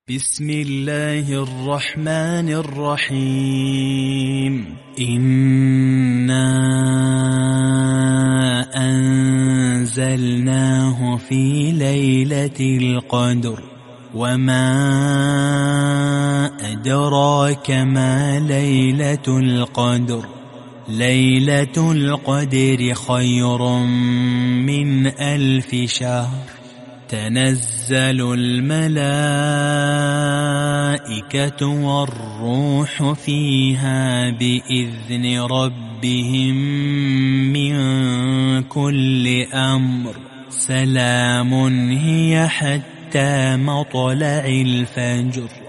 بسم الله الرحمن الرحيم. إنا أنزلناه في ليلة القدر وما أدراك ما ليلة القدر. ليلة القدر خير من 1000 شهر. تنزل الملائكة والروح فيها بإذن ربهم من كل أمر. سلام هي حتى مطلع الفجر.